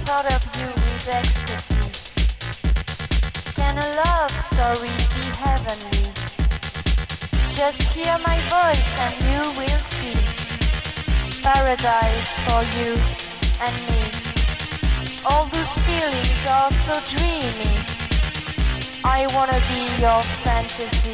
thought of you with ecstasy. Can a love story be heavenly? Just hear my voice and you will see paradise for you and me. All those feelings are so dreamy. I wanna be your fantasy.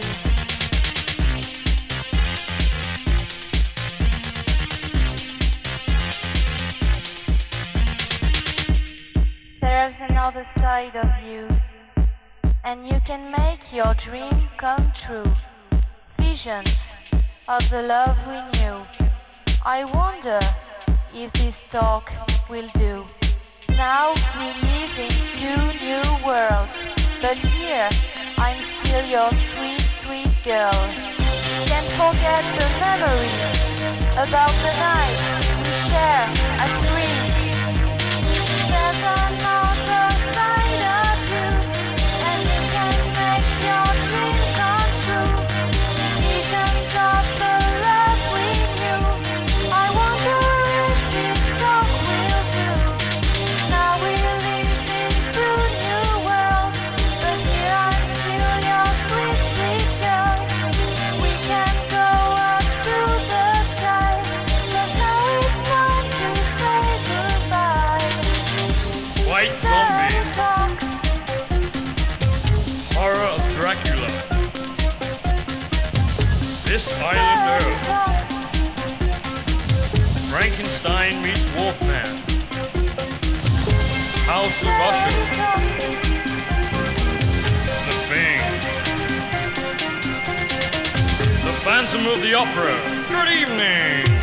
There's another side of you, and you can make your dream come true. Visions of the love we knew. I wonder if this talk will do. Now we live in two new worlds, but here I'm still your sweet, sweet girl. Can't forget the memory about the night we share at 3. There's another side of you, and you can make your dream come true. Visions of the love we knew. I wonder if this talk will do. Now we live in two new worlds, but here I'm still your sweet, sweet girl. We can go up to the sky, but now it's time to say goodbye. White Zombie, Horror of Dracula, This Island Earth, Frankenstein meets Wolfman, House of Usher, The Thing, The Phantom of the Opera. Good evening.